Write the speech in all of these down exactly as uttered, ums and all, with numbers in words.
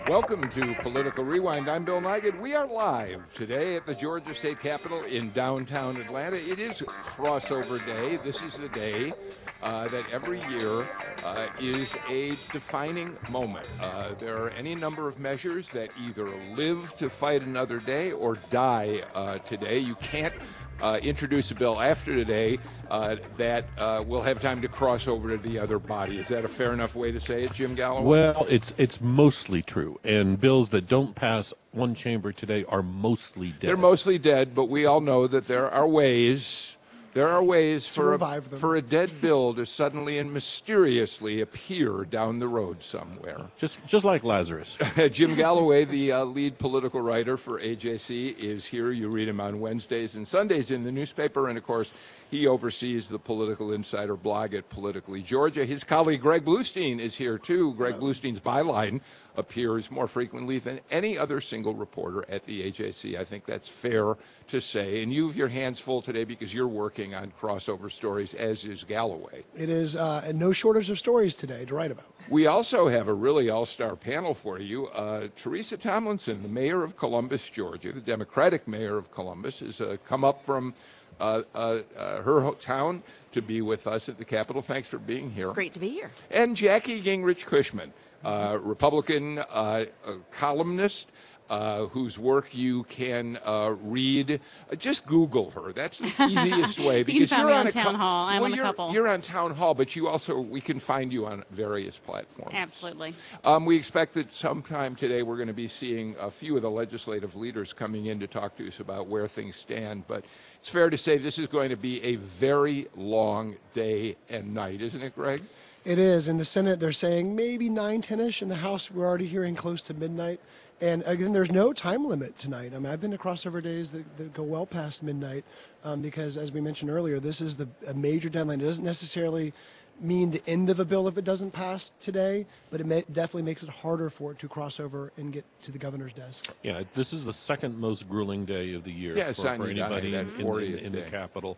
Welcome to Political Rewind. I'm Bill Nigut. We are live today at the Georgia State Capitol in downtown Atlanta. It is crossover day. This is the day uh, that every year uh, is a defining moment. Uh, there are any number of measures that either live to fight another day or die uh, today. You can't Uh, introduce a bill after today uh, that uh, will have time to cross over to the other body. Is that a fair enough way to say it, Jim Galloway? Well, it's it's mostly true. And bills that don't pass one chamber today are mostly dead. They're mostly dead, but we all know that there are ways. There are ways for a, for a dead bill to suddenly and mysteriously appear down the road somewhere. Just just like Lazarus. Jim Galloway, the uh, lead political writer for A J C, is here. You read him on Wednesdays and Sundays in the newspaper, and of course, he oversees the Political Insider blog at Politically Georgia. His colleague Greg Bluestein is here too. Greg Bluestein's byline appears more frequently than any other single reporter at the A J C. I think that's fair to say. And you have your hands full today because you're working on crossover stories, as is Galloway. It is uh, no shortage of stories today to write about. We also have a really all-star panel for you. Uh, Teresa Tomlinson, the mayor of Columbus, Georgia, the Democratic mayor of Columbus, has uh, come up from Uh, uh, uh, her town to be with us at the Capitol. Thanks for being here. It's great to be here. And Jackie Gingrich Cushman, uh, Republican uh, uh, columnist, uh, whose work you can uh, read. Uh, just Google her. That's the easiest way. Because you can find you're me on, on Town Hall. I'm well, on a you're, couple. You're on Town Hall, but you also, we can find you on various platforms. Absolutely. Um, we expect that sometime today we're going to be seeing a few of the legislative leaders coming in to talk to us about where things stand. But it's fair to say this is going to be a very long day and night, isn't it, Greg? It is. In the Senate, they're saying maybe nine, ten-ish. In the House, we're already hearing close to midnight. And again, there's no time limit tonight. I mean, I've been to crossover days that, that go well past midnight um, because, as we mentioned earlier, this is the a major deadline. It doesn't necessarily mean the end of a bill if it doesn't pass today, but it may, definitely makes it harder for it to cross over and get to the governor's desk. Yeah, this is the second most grueling day of the year yeah, for, for anybody in, in, in the Capitol.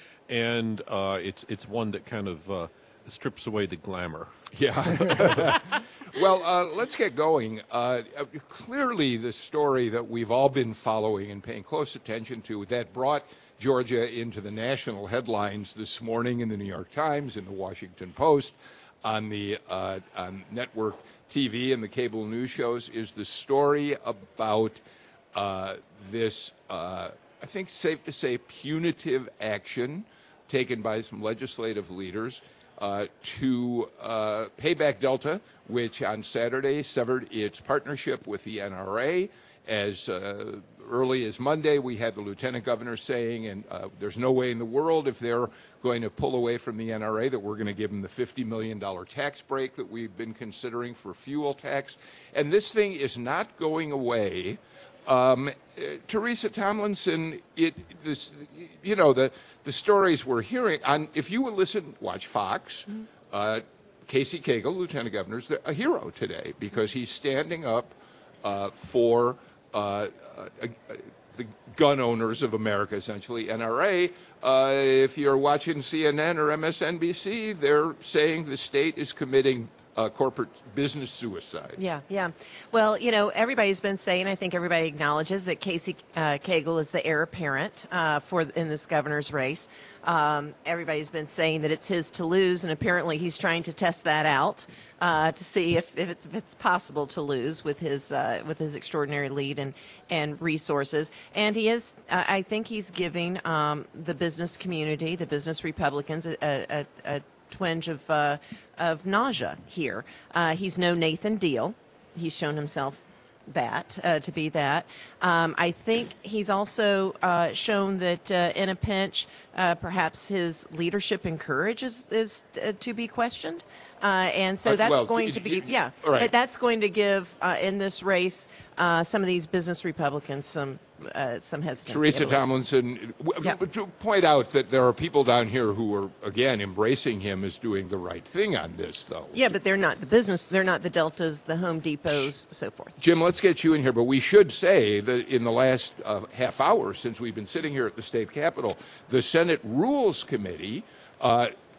And uh, it's it's one that kind of uh, strips away the glamour. Yeah. Well, uh, let's get going. Uh, clearly, the story that we've all been following and paying close attention to that brought Georgia into the national headlines this morning in the New York Times, in the Washington Post, on the uh, on network T V and the cable news shows, is the story about uh, this, uh, I think safe to say, punitive action taken by some legislative leaders Uh, to uh, pay back Delta, which on Saturday severed its partnership with the N R A. As uh, early as Monday, we had the lieutenant governor saying, and uh, there's no way in the world if they're going to pull away from the N R A that we're going to give them the fifty million dollars tax break that we've been considering for fuel tax. And this thing is not going away. Um, uh, Teresa Tomlinson, it this, you know, the the stories we're hearing on. If you would listen, watch Fox. Uh, Casey Cagle, Lieutenant Governor, is a hero today because he's standing up uh, for uh, uh, uh, the gun owners of America, essentially N R A. Uh, if you're watching C N N or M S N B C, they're saying the state is committing Uh, corporate business suicide. Yeah, yeah. Well, you know, everybody's been saying, I think everybody acknowledges that Casey uh, Cagle is the heir apparent uh, for in this governor's race. Um, everybody's been saying that it's his to lose, and apparently he's trying to test that out uh, to see if, if, it's, if it's possible to lose with his uh, with his extraordinary lead and and resources. And he is, uh, I think he's giving um, the business community, the business Republicans, a, a, a twinge of uh, of nausea here. Uh, he's no Nathan Deal. He's shown himself that uh, to be that. Um, I think he's also uh, shown that uh, in a pinch, uh, perhaps his leadership and courage is, is uh, to be questioned. Uh, and so Uh, that's well, going d- to be, d- yeah, right. but that's going to give uh, in this race uh, some of these business Republicans some uh, some hesitancy. Teresa I believe. Tomlinson, w- Yeah. to point out that there are people down here who are, again, embracing him as doing the right thing on this, though. Yeah, but they're not the business. They're not the Deltas, the Home Depots, so forth. Jim, let's get you in here, but we should say that in the last uh, half hour since we've been sitting here at the state capitol, the Senate Rules Committee uh,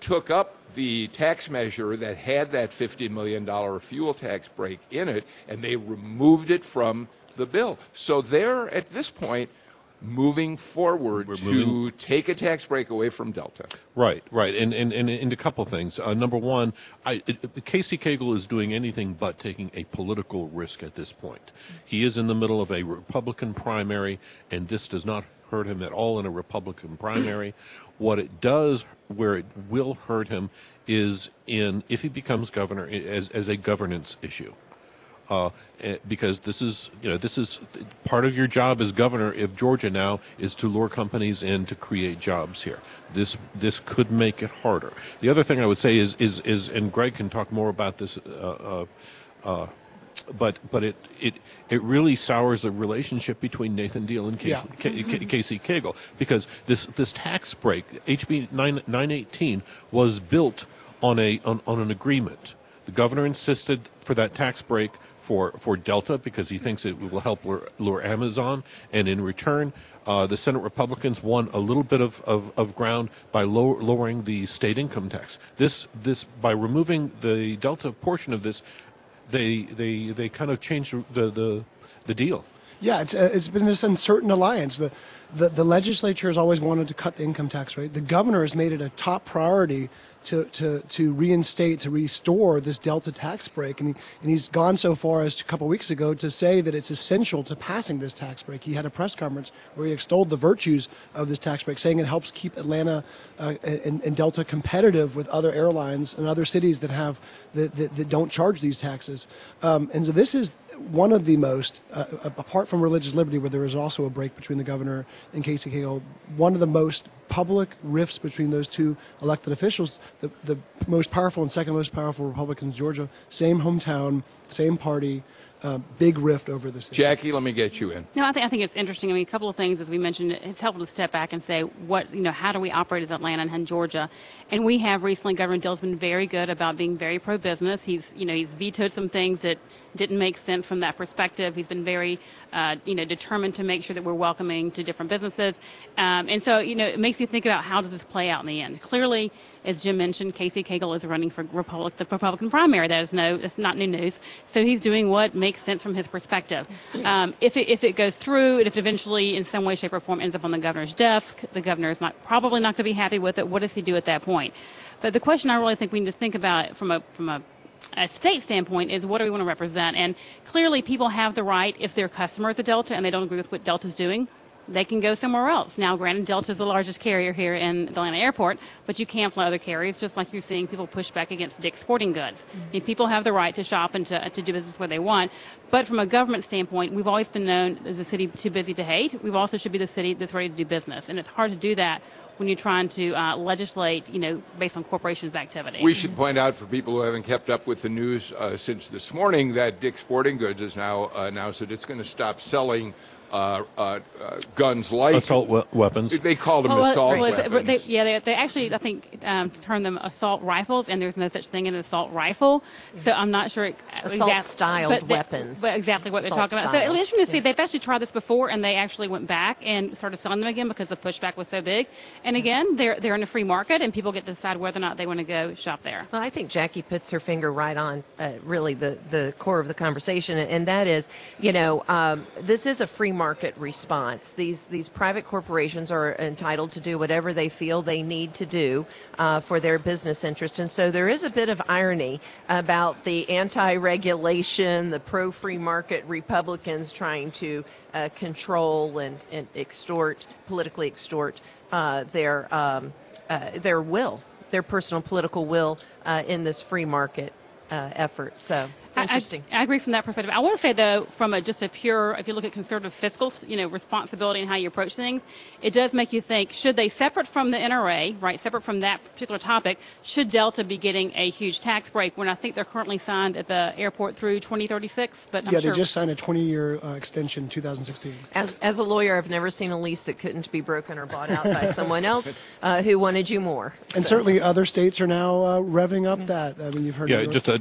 took up the tax measure that had that fifty million dollars fuel tax break in it, and they removed it from the bill. So they're, at this point, moving forward We're to moving- take a tax break away from Delta. Right, right, and and, and, and a couple of things. Uh, number one, I, it, Casey Cagle is doing anything but taking a political risk at this point. He is in the middle of a Republican primary, and this does not hurt him at all in a Republican primary. What it does, where it will hurt him, is in if he becomes governor as as a governance issue. Uh, eh, because this is, you know, this is part of your job as governor of Georgia now is to lure companies in to create jobs here. This this could make it harder. The other thing I would say is is is, and Greg can talk more about this. Uh, uh, uh, but but it it it really sours the relationship between Nathan Deal and Casey, Yeah. K, K, Casey Cagle, because this this tax break, H B nine eighteen, was built on a on, on an agreement. The governor insisted for that tax break for, for Delta because he thinks it will help lure, lure Amazon. And in return, uh, the Senate Republicans won a little bit of, of, of ground by low, lowering the state income tax. This this by removing the Delta portion of this, they they they kind of changed the the, the deal. Yeah, it's uh, it's been this uncertain alliance. The, the the legislature has always wanted to cut the income tax rate. The governor has made it a top priority to to to reinstate, to restore this Delta tax break, and he, and he's gone so far as to, a couple weeks ago to say that it's essential to passing this tax break. He had a press conference where he extolled the virtues of this tax break, saying it helps keep Atlanta uh, and, and Delta competitive with other airlines and other cities that have that that, that don't charge these taxes. Um, and so this is one of the most, uh, apart from religious liberty, where there is also a break between the governor and Casey Cagle, one of the most public rifts between those two elected officials, the, the most powerful and second most powerful Republicans in Georgia, same hometown, same party, uh, big rift over this issue. Jackie, let me get you in. No, I think I think it's interesting. I mean, a couple of things, as we mentioned, it's helpful to step back and say, what you know, how do we operate as Atlanta and Georgia? And we have recently, Governor Dill's been very good about being very pro-business. He's, you know, he's vetoed some things that didn't make sense from that perspective. He's been very, uh, you know, determined to make sure that we're welcoming to different businesses. Um, and so, you know, it makes you think about how does this play out in the end. Clearly, as Jim mentioned, Casey Cagle is running for Republic, the Republican primary. That is no, it's not new news. So he's doing what makes sense from his perspective. Um, if it if it goes through, and if eventually, in some way, shape, or form, ends up on the governor's desk, the governor is not probably not going to be happy with it. What does he do at that point? But the question I really think we need to think about from a from a a state standpoint is what do we want to represent? And clearly people have the right, if they're customers of Delta and they don't agree with what Delta's doing, they can go somewhere else. Now, granted, Delta is the largest carrier here in the Atlanta airport, but you can fly other carriers, just like you're seeing people push back against Dick's Sporting Goods. I mean, people have the right to shop and to, to do business where they want. But from a government standpoint, we've always been known as a city too busy to hate. We also should be the city that's ready to do business. And it's hard to do that when you're trying to uh, legislate, you know, based on corporations' activity. We should point out for people who haven't kept up with the news uh, since this morning that Dick's Sporting Goods has now uh, announced that it's going to stop selling uh, uh, uh, guns like Assault we- weapons. They called them Well, assault well, it's- weapons. They, yeah, they, they actually, I think, um, term them assault rifles, and there's no such thing as an assault rifle. So I'm not sure it, Assault-styled but they- weapons. But exactly what they're talking about. So it'll Assault-styled. be interesting to see. They've actually tried this before, and they actually went back and started selling them again because the pushback was so big. And again, they're they're in a free market, and people get to decide whether or not they want to go shop there. Well, I think Jackie puts her finger right on uh, really the, the core of the conversation, and that is, you know, um, this is a free market response. These these private corporations are entitled to do whatever they feel they need to do uh, for their business interest, and so there is a bit of irony about the anti-regulation, the pro-free market Republicans trying to uh, control and, and extort, politically extort uh, their um, uh, their will, their personal political will uh, in this free market uh, effort. So it's I- interesting. I, I agree from that perspective. I want to say, though, from a, just a pure, if you look at conservative fiscal, you know, responsibility and how you approach things, it does make you think, should they, separate from the N R A, right, separate from that particular topic, should Delta be getting a huge tax break when I think they're currently signed at the airport through twenty thirty-six? But I'm Yeah, sure. they just signed a twenty-year uh, extension in two thousand sixteen. As, as a lawyer, I've never seen a lease that couldn't be broken or bought out by someone else uh, who wanted you more. And So- certainly other states are now uh, revving up that. I mean, you've heard Yeah, of just a,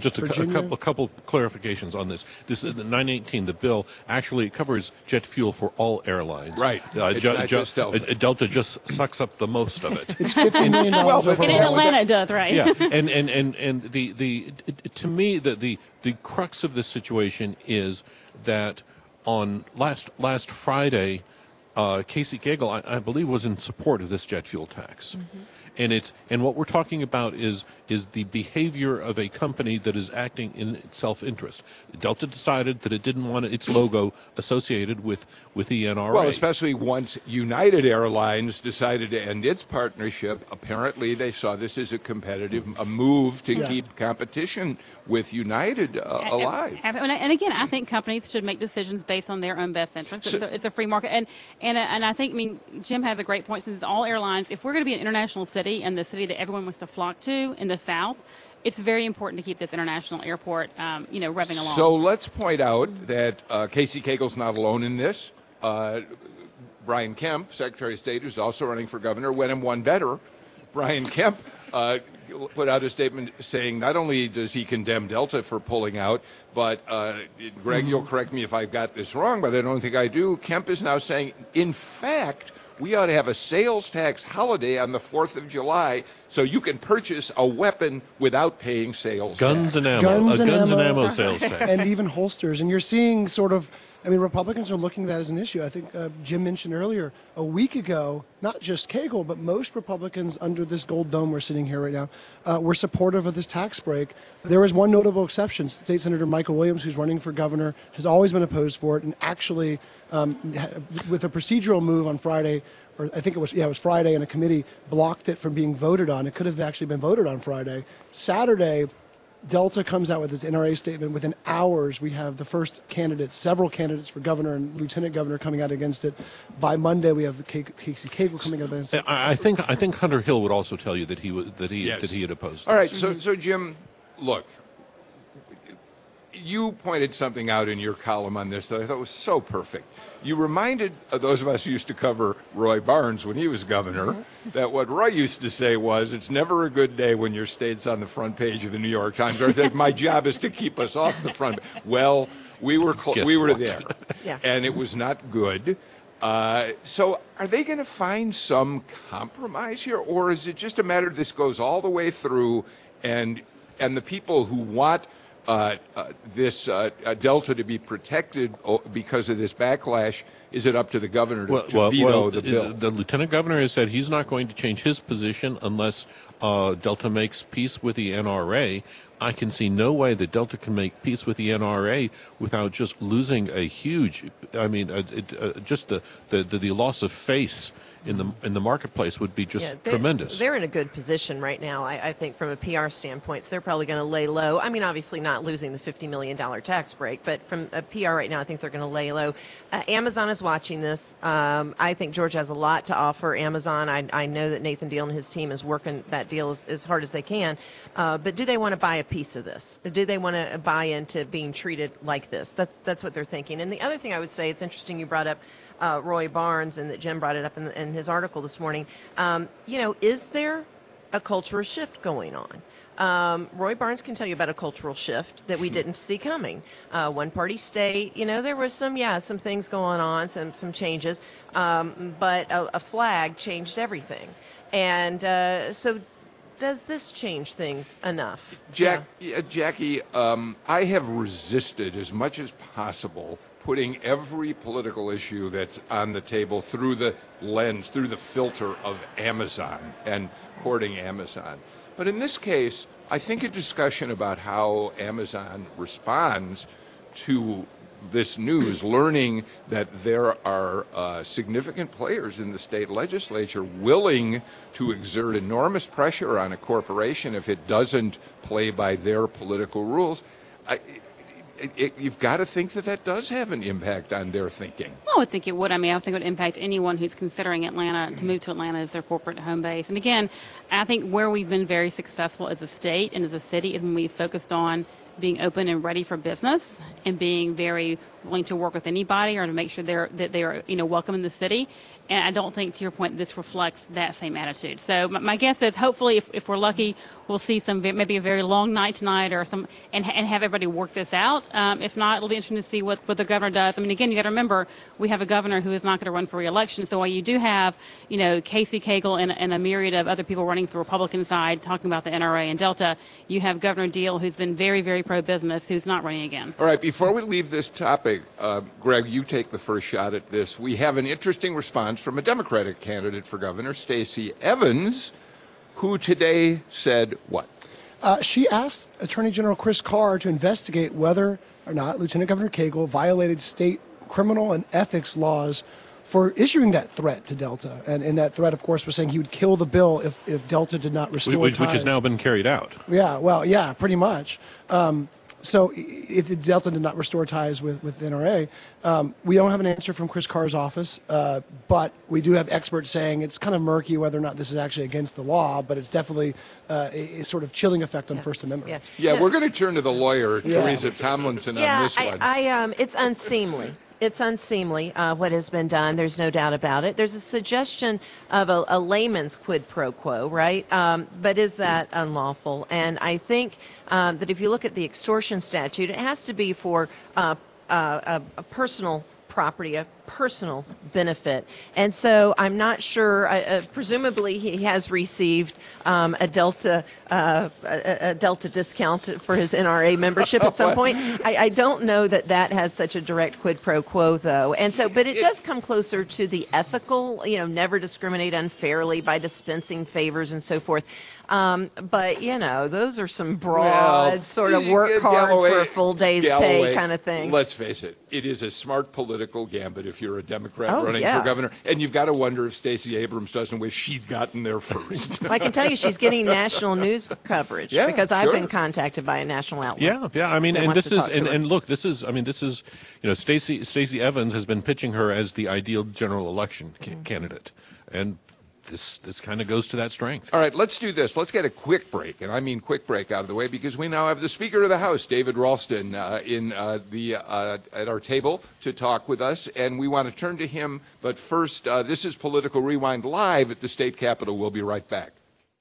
just a, cou- a Virginia? couple, a couple clarifications on this. This is the nine eighteen. The bill actually covers jet fuel for all airlines. Right. It's not just Delta. uh, Delta just sucks up the most of it. It's fifty million dollars Well, but- And in overall. Atlanta, it does, right? Yeah, and and and and the the it- to me the the the crux of this situation is that on last last Friday, uh, Casey Cagle, I, I believe, was in support of this jet fuel tax. And it's and what we're talking about is is the behavior of a company that is acting in its self-interest. Delta decided that it didn't want its logo associated with with the N R A. Well, especially once United Airlines decided to end its partnership, apparently they saw this as a competitive a move to Yeah. keep competition with United uh, alive. And, and- and again, I think companies should make decisions based on their own best interests. It's, a, it's a free market, and and uh, and I think I mean Jim has a great point. Since it's all airlines, if we're going to be an international city and the city that everyone wants to flock to in the South, it's very important to keep this international airport, um, you know, revving along. So let's point out that uh, Casey Cagle's not alone in this. Uh, Brian Kemp, Secretary of State, who's also running for governor, went him one better. Brian Kemp uh, put out a statement saying not only does he condemn Delta for pulling out, but uh, Greg, you'll correct me if I've got this wrong, but I don't think I do. Kemp is now saying, in fact, we ought to have a sales tax holiday on the fourth of July so you can purchase a weapon without paying sales guns tax. and ammo, Guns a and guns and ammo. ammo sales tax. And even holsters. And you're seeing sort of, I mean, Republicans are looking at that as an issue. I think uh, Jim mentioned earlier, a week ago, not just Cagle, but most Republicans under this gold dome we're sitting here right now uh, were supportive of this tax break. There was one notable exception. State Senator Michael Williams, who's running for governor, has always been opposed for it, and actually, um, ha- with a procedural move on Friday, or I think it was, yeah, it was Friday, and a committee blocked it from being voted on. It could have actually been voted on Friday. Saturday, Delta comes out with this N R A statement. Within hours, we have the first candidates, several candidates for governor and lieutenant governor coming out against it. By Monday, we have K- Casey Cagle coming out against it. I I think I think Hunter Hill would also tell you that he was that he Yes. that he had opposed. All this. right, so so Jim, look, you pointed something out in your column on this that I thought was so perfect. You reminded uh, those of us who used to cover Roy Barnes when he was governor that what Roy used to say was, "It's never a good day when your state's on the front page of the New York Times," or that my job is to keep us off the front. Well, we were cl- Guess we were what? there, Yeah. and it was not good. Uh, so, are they going to find some compromise here, or is it just a matter of this goes all the way through, and and the people who want uh, uh, this uh, uh, Delta to be protected o- because of this backlash, is it up to the governor to, to veto the bill? the lieutenant governor has said he's not going to change his position unless uh, Delta makes peace with the N R A. I can see no way that Delta can make peace with the N R A without just losing a huge, I mean, uh, it, uh, just the, the, the, the loss of face in the in the marketplace would be just Yeah, they're- tremendous. They're in a good position right now, I, I think, from a P R standpoint. So they're probably going to lay low. I mean, obviously not losing the fifty million dollars tax break, but from a P R right now, I think they're going to lay low. Uh, Amazon is watching this. Um, I think Georgia has a lot to offer Amazon. I, I know that Nathan Deal and his team is working that deal as, as hard as they can. Uh, but do they want to buy a piece of this? Do they want to buy into being treated like this? That's, that's what they're thinking. And the other thing I would say, it's interesting you brought up Uh, Roy Barnes, and that Jim brought it up in, in his article this morning. Um, you know, is there a cultural shift going on? Um, Roy Barnes can tell you about a cultural shift that we didn't see coming. Uh, one party state, you know, there was some, yeah, some things going on, some some changes, um, but a, a flag changed everything. And uh, so, does this change things enough? Jack, yeah, Jackie, um, I have resisted as much as possible putting every political issue that's on the table through the lens, through the filter of Amazon and courting Amazon. But in this case, I think a discussion about how Amazon responds to this news, learning that there are uh, significant players in the state legislature willing to exert enormous pressure on a corporation if it doesn't play by their political rules, I, it, it, you've got to think that that does have an impact on their thinking. I would think it would. I mean, I think it would impact anyone who's considering Atlanta to move to Atlanta as their corporate home base. And again, I think where we've been very successful as a state and as a city is when we focused on being open and ready for business and being very willing to work with anybody or to make sure they're that they are you know welcome in the city. And I don't think, to your point, this reflects that same attitude. So my, my guess is, hopefully, if, if we're lucky, we'll see some maybe a very long night tonight, or some, and, and have everybody work this out. Um, if not, it'll be interesting to see what, what the governor does. I mean, again, you got to remember, we have a governor who is not going to run for re-election. So while you do have, you know, Casey Cagle and, and a myriad of other people running for the Republican side talking about the N R A and Delta, you have Governor Deal, who's been very, very pro-business, who's not running again. All right, before we leave this topic, uh, Greg, you take the first shot at this. We have an interesting response from a Democratic candidate for governor, Stacey Evans, who today said what? Uh, she asked Attorney General Chris Carr to investigate whether or not Lieutenant Governor Cagle violated state criminal and ethics laws for issuing that threat to Delta. And, and that threat, of course, was saying he would kill the bill if, if Delta did not restore Which, which ties. has now been carried out. Yeah, well, yeah, pretty much. Um, so if the Delta did not restore ties with, with N R A, um, we don't have an answer from Chris Carr's office, uh, but we do have experts saying it's kind of murky whether or not this is actually against the law, but it's definitely uh, a, a sort of chilling effect on Yeah. First Amendment. Yes. Yeah, No, we're going to turn to the lawyer, Yeah. Teresa Tomlinson, yeah, on this I, one. I, um, it's unseemly. It's unseemly uh, what has been done. There's no doubt about it. There's a suggestion of a, a layman's quid pro quo, right? Um, but is that unlawful? And I think um, that if you look at the extortion statute, it has to be for uh, uh, a, a personal property, a personal benefit. And so I'm not sure, uh, uh, presumably he has received um, a Delta uh, a, a Delta discount for his N R A membership at some point. I, I don't know that that has such a direct quid pro quo, though. And so, but it does come closer to the ethical, you know, never discriminate unfairly by dispensing favors and so forth. Um, but, you know, those are some broad Well, sort of y- work y- hard Galloway- for a full day's Galloway, pay kind of thing. Let's face it, it is a smart political gambit if you're a Democrat Oh, running yeah. for governor. And you've got to wonder if Stacey Abrams doesn't wish she'd gotten there first. I can tell you she's getting national news coverage Yeah, because I've sure. been contacted by a national outlet. Yeah, yeah. I mean, that and wants this to is, talk to and, her. and look, this is, I mean, this is, you know, Stacey Stacey Evans has been pitching her as the ideal general election ca- candidate, and this this kind of goes to that strength. All right, let's do this. Let's get a quick break, and I mean quick break out of the way, because we now have the Speaker of the House, David Ralston, uh, in uh, the uh, at our table to talk with us, and we want to turn to him. But first, uh, this is Political Rewind live at the state capitol. We'll be right back.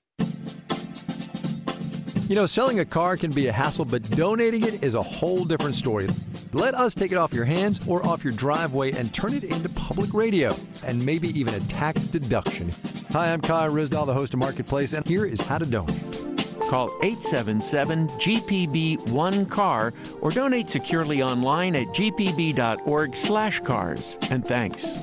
You know, selling a car can be a hassle, but donating it is a whole different story. Let us take it off your hands or off your driveway and turn it into public radio and maybe even a tax deduction. Hi, I'm Kai Risdahl, the host of Marketplace, and here is how to donate. Call eight seven seven G P B one car or donate securely online at g p b dot org slash cars. And thanks.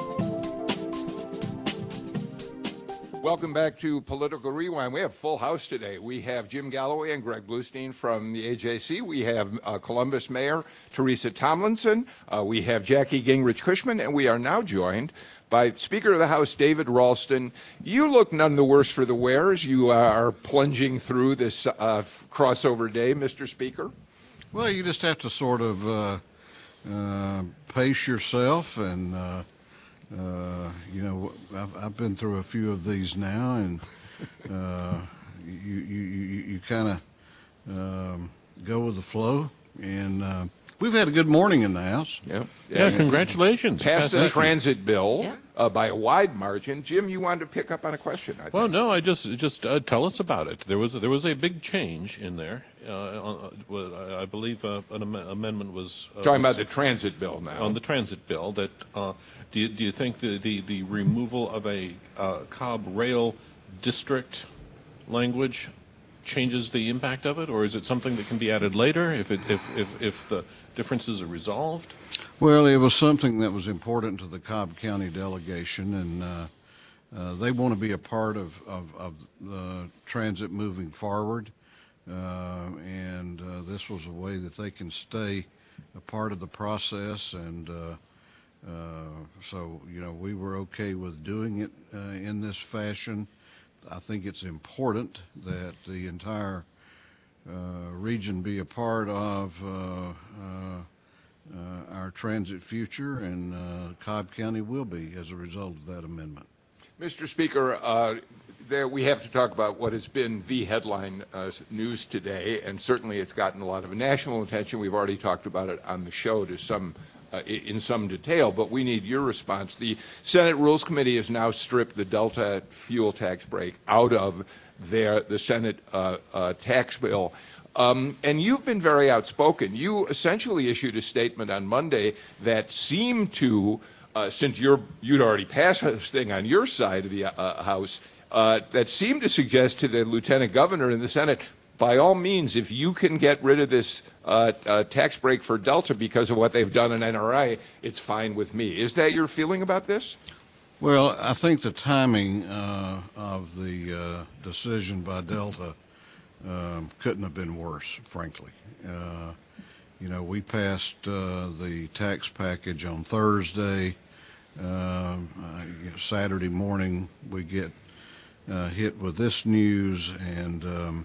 Welcome back to Political Rewind. We have full house today. We have Jim Galloway and Greg Bluestein from the A J C. We have uh, Columbus Mayor Teresa Tomlinson. Uh, we have Jackie Gingrich Cushman, and we are now joined by Speaker of the House David Ralston. You look none the worse for the wear as you uh, are plunging through this uh, f- crossover day, Mister Speaker. Well, you just have to sort of uh, uh, pace yourself, and uh, uh, you know, I've, I've been through a few of these now, and uh, you you you, you kind of um, go with the flow, and uh, we've had a good morning in the House. Yeah, Yeah, congratulations. Passed a Thank you. transit bill Yeah. uh, by a wide margin. Jim, you wanted to pick up on a question, I think. Well, no, I just just uh, tell us about it. There was a, there was a big change in there. Uh, on, uh, well, I I believe uh, an am- amendment was uh, Talking was about the transit bill now. on the transit bill. That uh, do you, do you think the, the, the removal of a uh, Cobb Rail district language changes the impact of it, or is it something that can be added later if it if if, if the differences are resolved? Well, it was something that was important to the Cobb County delegation, and uh, uh, they want to be a part of, of, of the transit moving forward. Uh, and uh, this was a way that they can stay a part of the process. And uh, uh, so, you know, we were okay with doing it uh, in this fashion. I think it's important that the entire uh, region be a part of uh, uh, uh, our transit future, and uh, Cobb County will be as a result of that amendment. Mister Speaker, uh, there we have to talk about what has been the headline uh, news today, and certainly it's gotten a lot of national attention. We've already talked about it on the show to some uh, in some detail, but we need your response. The Senate Rules Committee has now stripped the Delta fuel tax break out of their the Senate uh, uh, tax bill. Um, and you've been very outspoken. You essentially issued a statement on Monday that seemed to, uh, since you're, you'd already passed this thing on your side of the uh, House, uh, that seemed to suggest to the Lieutenant Governor in the Senate, by all means, if you can get rid of this uh, uh, tax break for Delta because of what they've done in N R I, it's fine with me. Is that your feeling about this? Well, I think the timing uh, of the uh, decision by Delta um, couldn't have been worse, frankly. Uh, you know, we passed uh, the tax package on Thursday. Um, uh, you know, Saturday morning, we get uh, hit with this news, and um,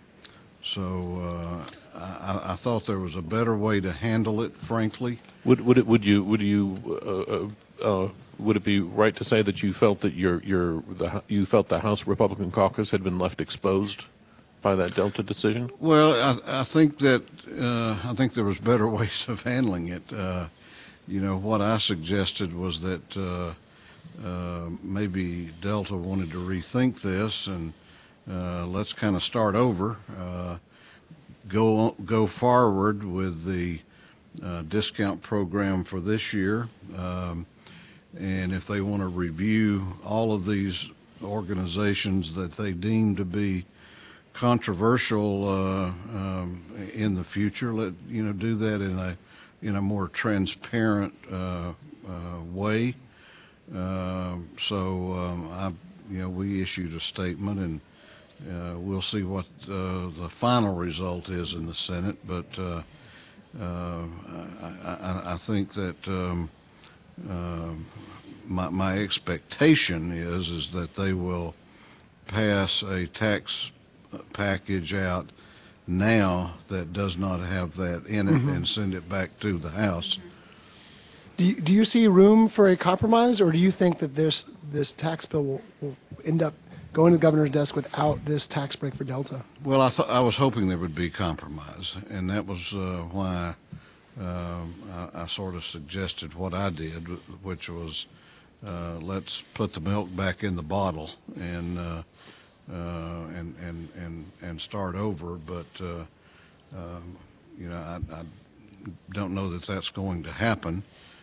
so uh, I, I thought there was a better way to handle it, frankly. Would would it would you would you uh, uh, would it be right to say that you felt that your your the you felt the House Republican caucus had been left exposed by that Delta decision? Well, I, I think that uh, I think there was better ways of handling it. Uh, you know, what I suggested was that uh, uh, maybe Delta wanted to rethink this and uh, let's kind of start over, uh, go go forward with the uh, discount program for this year, um, and if they want to review all of these organizations that they deem to be controversial uh, um, in the future, let you know do that in a in a more transparent uh, uh, way. Uh, so um, I, you know, we issued a statement, and uh, we'll see what uh, the final result is in the Senate. But uh, uh, I, I, I think that um, uh, my, my expectation is is that they will pass a tax package out now that does not have that in it, mm-hmm. and send it back to the House. Do you, do you see room for a compromise, or do you think that this this tax bill will, will end up going to the governor's desk without this tax break for Delta? Well, I thought I was hoping there would be compromise, and that was uh, why um, I, I sort of suggested what I did, which was uh, let's put the milk back in the bottle and uh, uh, and and and and start over. But uh, um, you know, I, I don't know that that's going to happen.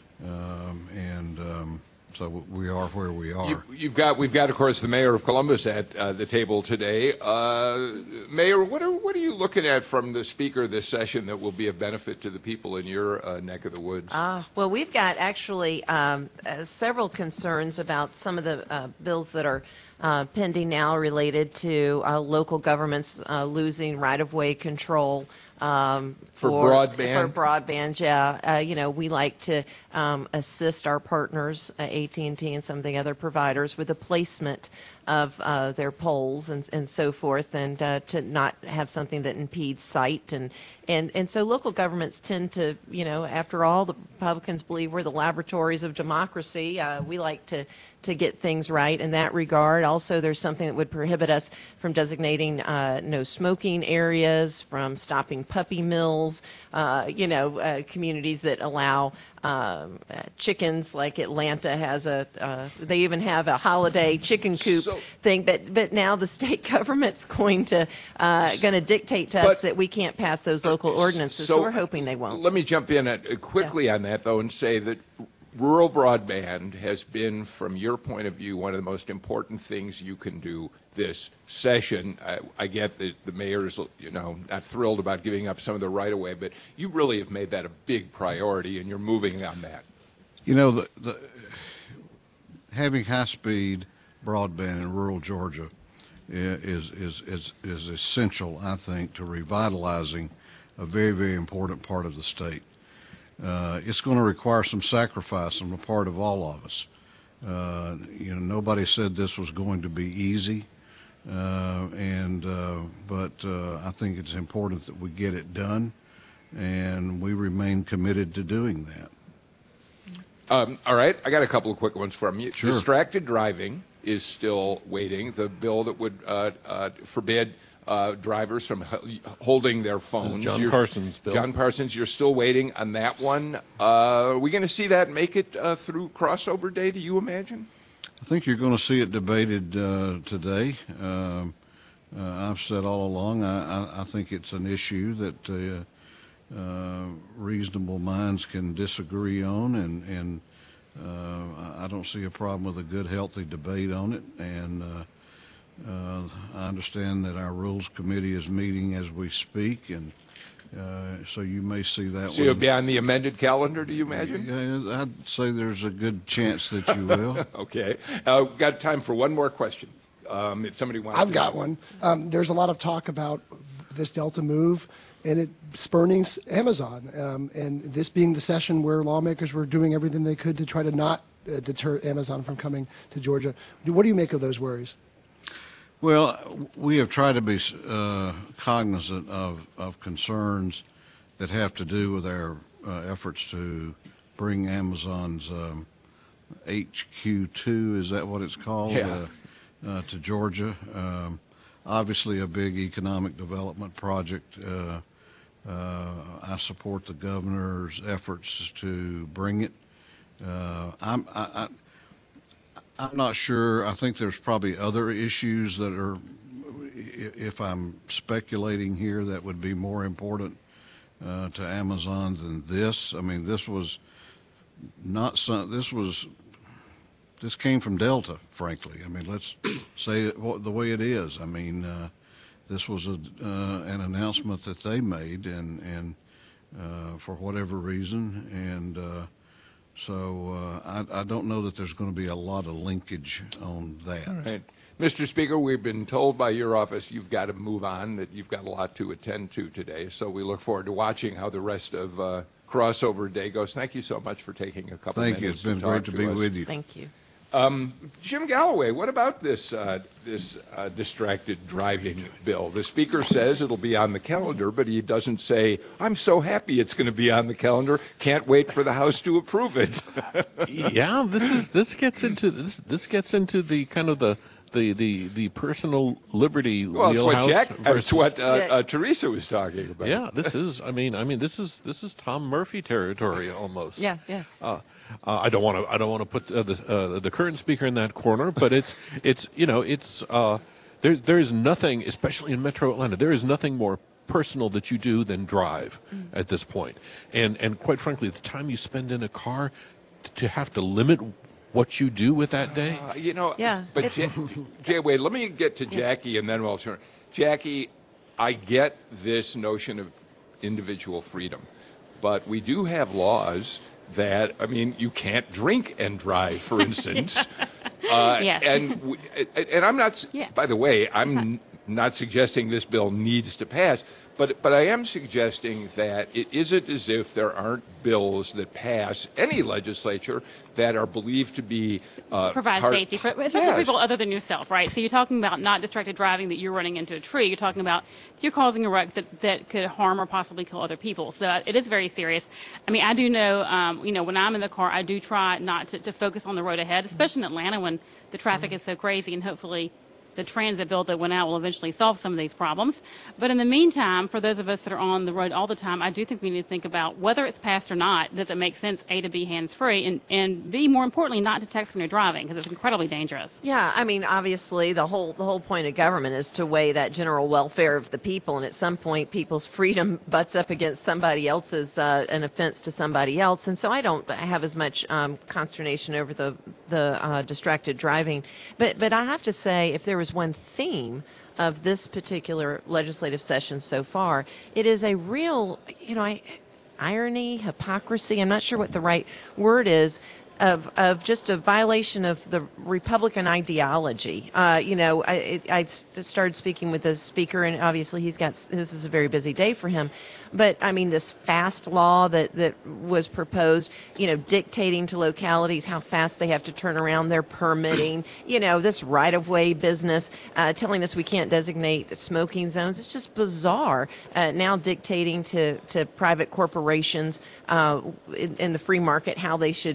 Um, and um, so we are where we are. You, you've got, we've got, of course, the mayor of Columbus at uh, the table today. Uh, Mayor, what are what are you looking at from the speaker this session that will be of benefit to the people in your uh, neck of the woods? Uh, well, we've got actually um, uh, several concerns about some of the uh, bills that are uh, pending now related to uh, local governments uh, losing right-of-way control. Um, for, for broadband? For broadband, yeah. Uh, you know, we like to um, assist our partners, uh, A T and T and some of the other providers, with the placement of uh, their poles and, and so forth, and uh, to not have something that impedes sight. And, and, and so local governments tend to, you know, after all, the Republicans believe we're the laboratories of democracy. Uh, we like to to get things right in that regard. Also, there's something that would prohibit us from designating uh, no smoking areas, from stopping puppy mills, uh, you know, uh, communities that allow um, uh, chickens, like Atlanta has a, uh, they even have a holiday chicken coop so, thing, but but now the state government's going to uh, going to dictate to but, us that we can't pass those local ordinances, so, so we're hoping they won't. Let me jump in at, quickly yeah. on that, though, and say that rural broadband has been, from your point of view, one of the most important things you can do this session. I, I get that the mayor's, you know, not thrilled about giving up some of the right-of-way, but you really have made that a big priority, and you're moving on that. You know, the, the, having high-speed broadband in rural Georgia is, is, is, is essential, I think, to revitalizing a very, very important part of the state. Uh, it's going to require some sacrifice on the part of all of us. Uh, you know, nobody said this was going to be easy, uh, and uh, but uh, I think it's important that we get it done, and we remain committed to doing that. Um, all right, I got a couple of quick ones from you. Sure. Distracted driving is still waiting. The bill that would uh, uh, forbid uh, drivers from h- holding their phones. John You're- Parsons bill. John Parsons, you're still waiting on that one. Uh, are we going to see that make it uh, through crossover day, do you imagine? I think you're going to see it debated uh, today. Um, uh, I've said all along, I, I, I think it's an issue that uh, uh, reasonable minds can disagree on, and, and uh, I don't see a problem with a good, healthy debate on it. And uh, uh, I understand that our Rules Committee is meeting as we speak, and uh, so you may see that So one. it'll be on the amended calendar, do you imagine? Yeah, I'd say there's a good chance that you will. Okay. Uh, we've got time for one more question. Um, if somebody wants I've to- got one. Um, there's a lot of talk about this Delta move and it spurning s- Amazon, um, and this being the session where lawmakers were doing everything they could to try to not uh, deter Amazon from coming to Georgia. Do- What do you make of those worries? Well, we have tried to be uh, cognizant of, of concerns that have to do with our uh, efforts to bring Amazon's um, H Q two, is that what it's called? Yeah. Uh, uh, to Georgia. Um, obviously a big economic development project. Uh, uh, I support the governor's efforts to bring it. Uh, I'm, I, I, I'm not sure. I think there's probably other issues that are, i- if I'm speculating here, that would be more important uh, to Amazon than this. I mean, this was not some, this was, this came from Delta, frankly. I mean, let's say it wha- the way it is. I mean, uh, this was a, uh, an announcement that they made, and, and uh, for whatever reason, and uh, so uh, I, I don't know that there's going to be a lot of linkage on that. Right. Mister Speaker, we've been told by your office you've got to move on, that you've got a lot to attend to today. So we look forward to watching how the rest of uh, crossover day goes. Thank you so much for taking a couple Thank you. minutes It's been to great talk to to be us. with you. Thank you. Jim Galloway, what about this uh, this uh, distracted driving bill? The Speaker says it'll be on the calendar, but he doesn't say, I'm so happy it's going to be on the calendar. Can't wait for the House to approve it. Yeah, this is this gets into this this gets into the kind of the the the, the personal liberty Well, it's what wheelhouse Jack, it's versus- what uh, Yeah. uh, Teresa was talking about. yeah, this is. I mean, I mean, this is this is Tom Murphy territory almost. Yeah, yeah. Uh, uh, I don't want to. I don't want to put uh, the uh, the current speaker in that corner, but it's it's you know it's uh, there's there is nothing, especially in Metro Atlanta, there is nothing more personal that you do than drive Mm. at this point. And and quite frankly, the time you spend in a car, t- to have to limit what you do with that day. Uh, you know, Yeah, but it- Jay, Jay, wait, let me get to Jackie and then we'll turn. Jackie, I get this notion of individual freedom, but we do have laws that, I mean, you can't drink and drive, for instance. uh, Yes. And we, and I'm not, s- Yeah. by the way, I'm n- not suggesting this bill needs to pass, but but I am suggesting that it isn't as if there aren't bills that pass any legislature that are believed to be uh, Provide part- safety, for, especially Yes. for people other than yourself, right? So you're talking about not distracted driving that you're running into a tree. You're talking about you're causing a wreck that, that could harm or possibly kill other people. So uh, it is very serious. I mean, I do know, um, you know, when I'm in the car, I do try not to, to focus on the road ahead, especially in Atlanta when the traffic is so crazy, and hopefully the transit bill that went out will eventually solve some of these problems. But in the meantime, for those of us that are on the road all the time, I do think we need to think about whether it's passed or not, does it make sense, A, to be hands-free, and, and B, more importantly, not to text when you're driving, because it's incredibly dangerous. Yeah, I mean, obviously, the whole the whole point of government is to weigh that general welfare of the people, and at some point, people's freedom butts up against somebody else's, uh, an offense to somebody else, and so I don't have as much um, consternation over the the uh, distracted driving, but but I have to say, if there was one theme of this particular legislative session so far, it is a real, you know, I, irony, hypocrisy. I'm not sure what the right word is. Of, of just a violation of the Republican ideology. Uh, you know, I, it, I s- started speaking with the speaker, and obviously he's got, s- this is a very busy day for him. But I mean, this fast law that, that was proposed, you know, dictating to localities how fast they have to turn around their permitting, you know, this right of way business, uh, telling us we can't designate smoking zones. It's just bizarre. Uh, now dictating to, to private corporations uh, in, in the free market how they should govern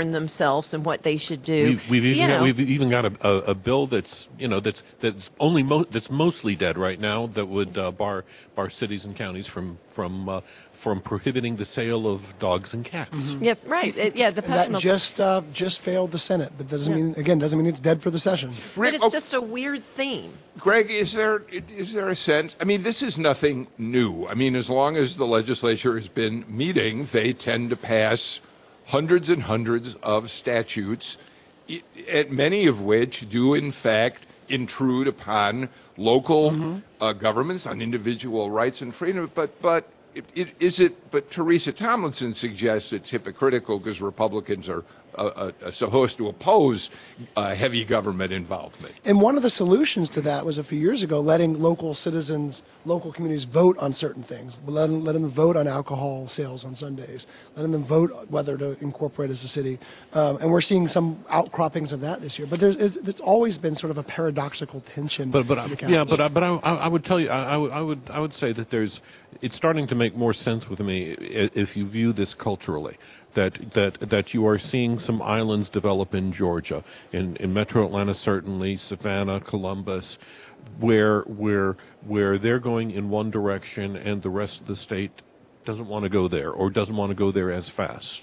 govern themselves and what they should do. We've, we've, even, you got, know, we've even got a, a, a bill that's you know that's that's only mo- that's mostly dead right now that would uh, bar bar cities and counties from from uh, from prohibiting the sale of dogs and cats. yes, right. It- yeah, the And puppy that mill- just uh, just failed the Senate, but doesn't Yeah. mean again doesn't mean it's dead for the session. but Rick, it's oh, just a weird theme. Greg, is there is there a sense? I mean, this is nothing new. I mean, as long as the legislature has been meeting, they tend to pass hundreds and hundreds of statutes, i- at many of which do in fact intrude upon local uh, governments, on individual rights and freedom. But but it, it, is it? But Teresa Tomlinson suggests it's hypocritical because Republicans are uh, uh, supposed to oppose uh, heavy government involvement. And one of the solutions to that was a few years ago letting local citizens, local communities vote on certain things, letting, letting them vote on alcohol sales on Sundays, letting them vote whether to incorporate as a city. Um, and we're seeing some outcroppings of that this year. But there's, is- there's always been sort of a paradoxical tension. But but in I, the county. yeah, but I, but I, I I would tell you, I, I would I would I would say that there's, it's starting to make more sense with me i- if you view this culturally. That, that that you are seeing some islands develop in Georgia, in, in Metro Atlanta certainly, Savannah, Columbus, where where where they're going in one direction and the rest of the state doesn't want to go there or doesn't want to go there as fast.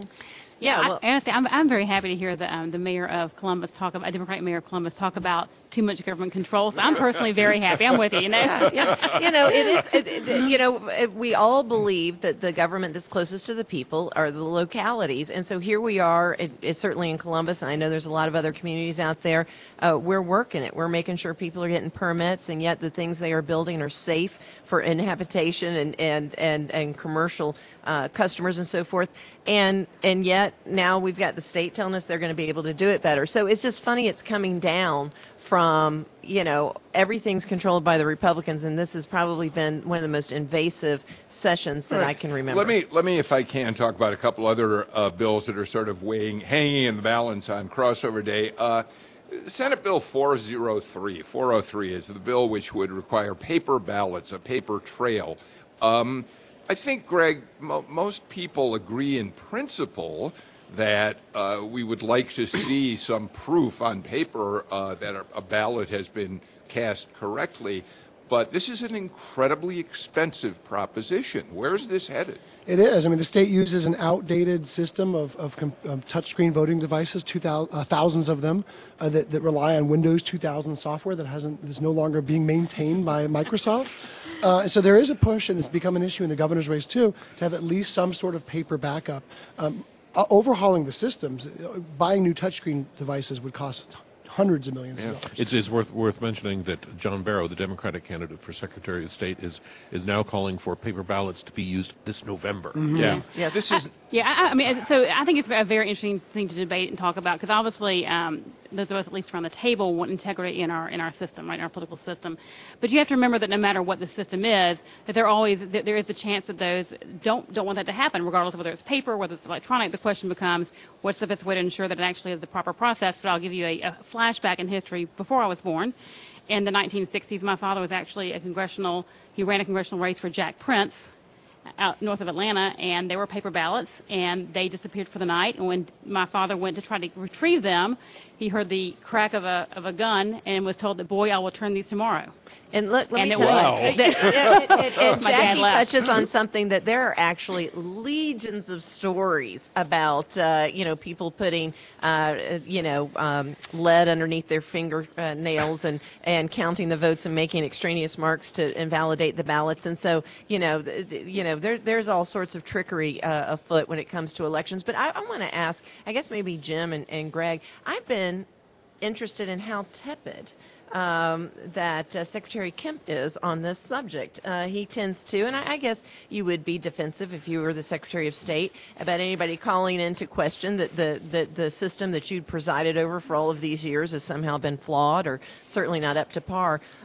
Yeah, I, well, honestly, I'm, I'm very happy to hear the um, the mayor of Columbus talk about, Democratic mayor of Columbus talk about too much government control. So I'm personally very happy. I'm with you. You know. yeah, you know, it is. It, it, you know, it- we all believe that the government that's closest to the people are the localities, and so here we are. It, it's certainly in Columbus, and I know there's a lot of other communities out there. Uh, we're working it. We're making sure people are getting permits, and yet the things they are building are safe for inhabitation and and and and commercial uh, customers and so forth. And and yet now we've got the state telling us they're going to be able to do it better. So it's just funny. It's coming down from, you know, everything's controlled by the Republicans, and this has probably been one of the most invasive sessions that I can remember. Let me, let me, if I can, talk about a couple other uh, bills that are sort of weighing, hanging in the balance on crossover day. Uh, Senate Bill four oh three, four oh three is the bill which would require paper ballots, a paper trail. Um, I think, Greg, mo- most people agree in principle that uh, we would like to see some proof on paper uh, that a, a ballot has been cast correctly. But this is an incredibly expensive proposition. Where's this headed? It is. I mean, the state uses an outdated system of, of, com- of touchscreen voting devices, two thousand, uh, thousands of them, uh, that, that rely on Windows two thousand software that hasn't is no longer being maintained by Microsoft. Uh, and so there is a push, and it's become an issue in the governor's race too, to have at least some sort of paper backup. Um, uh, overhauling the systems, uh, buying new touchscreen devices would cost hundreds of millions of dollars. It's, it's worth worth mentioning that John Barrow, the Democratic candidate for Secretary of State, is is now calling for paper ballots to be used this November. Yeah. Yes, yes. This is Yeah, I, I mean, so I think it's a very interesting thing to debate and talk about because obviously um, those of us at least around the table want integrity in our in our system, right, in our political system. But you have to remember that no matter what the system is, that there always that there is a chance that those don't don't want that to happen, regardless of whether it's paper, whether it's electronic. The question becomes, what's the best way to ensure that it actually is the proper process? But I'll give you a, a flashback in history before I was born. In the nineteen sixties, my father was actually a congressional. He ran a congressional race for Jack Prince out north of Atlanta, and they were paper ballots, and they disappeared for the night. And when my father went to try to retrieve them, he heard the crack of a of a gun and was told that, "Boy, I will turn these tomorrow." And look, let And me it tell was. you, that, and, and- and My dad Jackie laughed. touches on something that there are actually legions of stories about, uh, you know, people putting, uh, you know, um, lead underneath their finger uh, nails and, and counting the votes and making extraneous marks to invalidate the ballots. And so, you know, th- th- you know, there, there's all sorts of trickery uh, afoot when it comes to elections. But I, I want to ask, I guess maybe Jim and, and Greg, I've been interested in how tepid um, that uh, Secretary Kemp is on this subject. Uh, he tends to, and I, I guess you would be defensive if you were the Secretary of State about anybody calling into question that the, the, the system that you'd presided over for all of these years has somehow been flawed or certainly not up to par.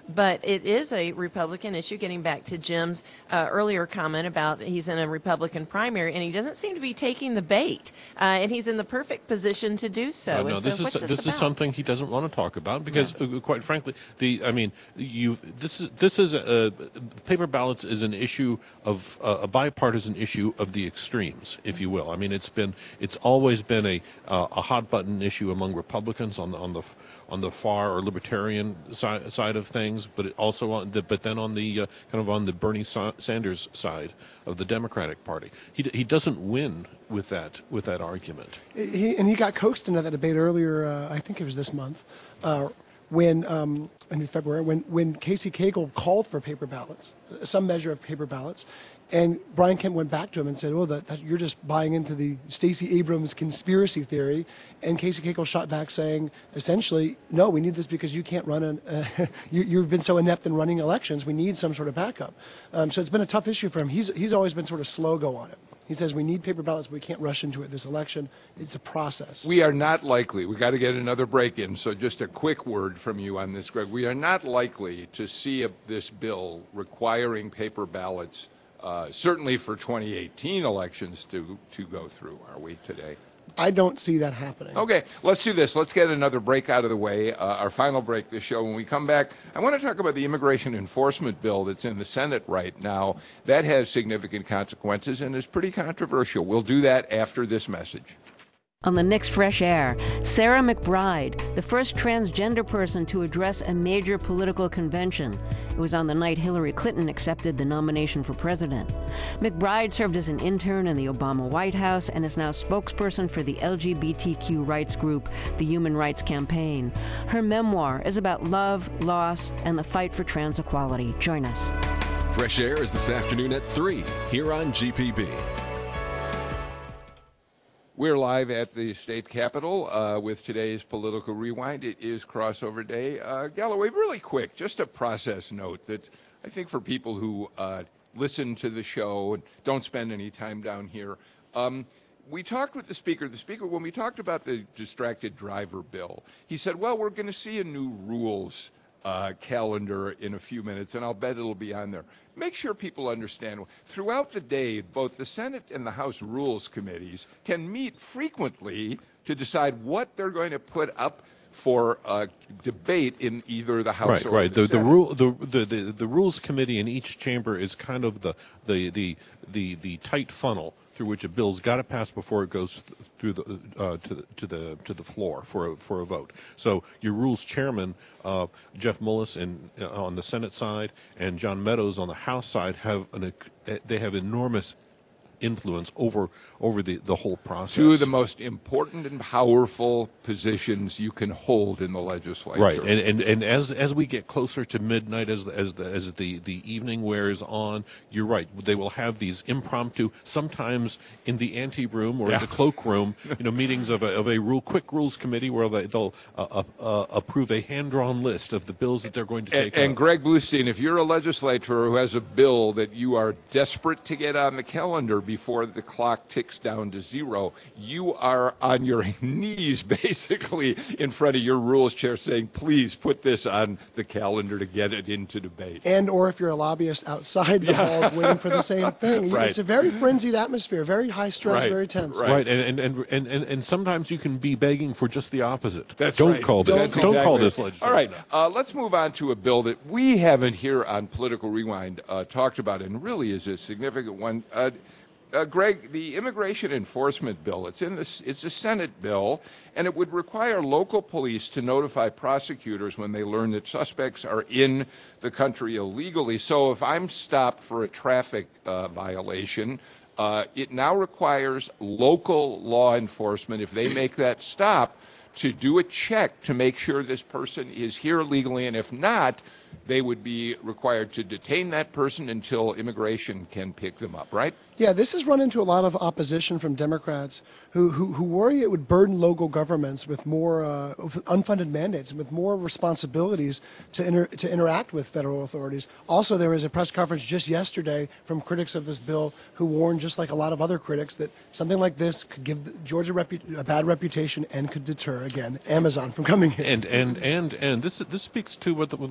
but it is a Republican issue, getting back to Jim's uh, earlier comment about he's in a Republican primary, and he doesn't seem to be taking the bait, uh, and he's in the perfect position to do so. Uh, no, and so this is what's this, this is about? something he doesn't want to talk about because, uh, quite frankly, the I mean, you this is this is a, paper ballots is an issue of uh, a bipartisan issue of the extremes, if you will. I mean, it's been it's always been a uh, a hot button issue among Republicans on the on the on the far or libertarian side, side of things, but it also on the, but then on the uh, kind of on the Bernie Sa- Sanders side of the Democratic Party. He he doesn't win with that with that argument. He, and he got coaxed into that debate earlier, uh, I think it was this month, uh, when um, in February, when, when Casey Cagle called for paper ballots, some measure of paper ballots. And Brian Kemp went back to him and said, well, that, that, you're just buying into the Stacey Abrams conspiracy theory. And Casey Cagle shot back saying, essentially, no, we need this because you can't run an, uh, you, you've been so inept in running elections. We need some sort of backup. Um, so it's been a tough issue for him. He's, he's always been sort of slow go on it. He says we need paper ballots, but we can't rush into it this election. It's a process. We are not likely, we got to get another break in, so just a quick word from you on this, Greg. We are not likely to see a, this bill requiring paper ballots, uh, certainly for twenty eighteen elections to, to go through, are we today? I don't see that happening. Okay, let's do this. Let's get another break out of the way, uh, our final break this show. When we come back, I want to talk about the immigration enforcement bill that's in the Senate right now. That has significant consequences and is pretty controversial. We'll do that after this message. On the next Fresh Air, Sarah McBride, the first transgender person to address a major political convention. It was on the night Hillary Clinton accepted the nomination for president. McBride served as an intern in the Obama White House and is now spokesperson for the L G B T Q rights group, the Human Rights Campaign. Her memoir is about love, loss, and the fight for trans equality. Join us. Fresh Air is this afternoon at three here on G P B. We're live at the state capitol uh, with today's Political Rewind. It is crossover day. Uh, Galloway, really quick, just a process note that I think for people who uh, listen to the show and don't spend any time down here, um, we talked with the speaker. The speaker, when we talked about the distracted driver bill, he said, well, we're going to see a new rules uh, calendar in a few minutes, and I'll bet it'll be on there. Make sure people understand. Throughout the day, both the Senate and the House Rules Committees can meet frequently to decide what they're going to put up for uh, debate in either the House right, or right. the, The the Senate. rule the, the the the rules committee in each chamber is kind of the the the the, the tight funnel through which a bill's got to pass before it goes th- through the uh, to the to the to the floor for a, for a vote. So your rules chairman, uh, Jeff Mullis, in uh, on the Senate side, and John Meadows on the House side have an uh, they have enormous influence over over the, the whole process. Two of the most important and powerful positions you can hold in the legislature. Right, and and, and as as we get closer to midnight, as as the as the, the evening wears on, you're right. They will have these impromptu, sometimes in the ante room or Yeah. in the cloakroom, you know, meetings of a of a rule quick rules committee where they, they'll uh, uh, uh, approve a hand drawn list of the bills that they're going to take. And, and up. Greg Bluestein, if you're a legislator who has a bill that you are desperate to get on the calendar before the clock ticks down to zero, you are on your knees basically in front of your rules chair saying, please put this on the calendar to get it into debate. And or if you're a lobbyist outside the hall waiting for the same thing. Right. It's a very frenzied atmosphere, very high stress, Right, very tense. right. Right, and and, and, and and sometimes you can be begging for just the opposite. That's don't right. call this. That's Don't call exactly this right. legislation. All right, uh, let's move on to a bill that we haven't here on Political Rewind uh, talked about, and really is a significant one. Uh, uh, Greg, the immigration enforcement bill. It's in this. It's a Senate bill, and it would require local police to notify prosecutors when they learn that suspects are in the country illegally. So, if I'm stopped for a traffic uh, violation, uh, it now requires local law enforcement, if they make that stop, to do a check to make sure this person is here legally, and if not, they would be required to detain that person until immigration can pick them up, right? Yeah, this has run into a lot of opposition from Democrats who, who, who worry it would burden local governments with more uh, with unfunded mandates and with more responsibilities to, inter, to interact with federal authorities. Also, there was a press conference just yesterday from critics of this bill who warned, just like a lot of other critics, that something like this could give Georgia repu- a bad reputation and could deter, again, Amazon from coming in. And and and and this this speaks to what the, what the mayor